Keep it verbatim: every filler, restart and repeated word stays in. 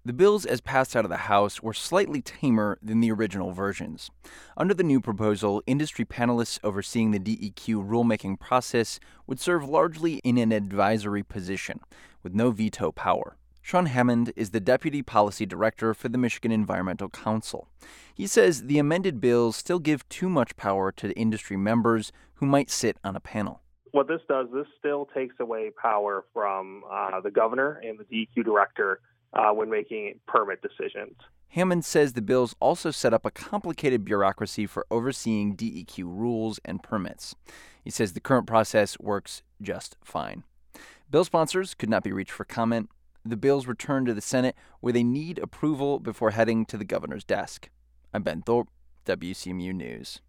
The bills as passed out of the House were slightly tamer than the original versions. Under the new proposal, industry panelists overseeing the D E Q rulemaking process would serve largely in an advisory position, with no veto power. Sean Hammond is the Deputy Policy Director for the Michigan Environmental Council. He says the amended bills still give too much power to industry members who might sit on a panel. What this does, this still takes away power from uh, the governor and the D E Q director uh, when making permit decisions. Hammond says the bills also set up a complicated bureaucracy for overseeing D E Q rules and permits. He says the current process works just fine. Bill sponsors could not be reached for comment. The bills return to the Senate where they need approval before heading to the governor's desk. I'm Ben Thorpe, W C M U News.